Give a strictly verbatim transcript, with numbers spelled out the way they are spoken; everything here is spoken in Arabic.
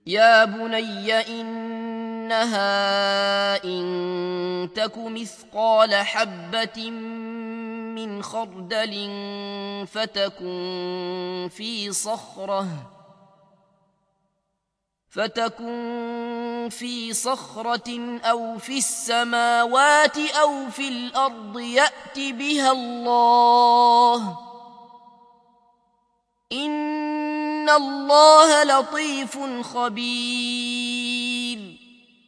يا بني إنها إن تك مثقال حبة من خردل فتكن في صخرة فتكن في صخرة أو في السماوات أو في الأرض يأت بها الله إن الله لطيف خبير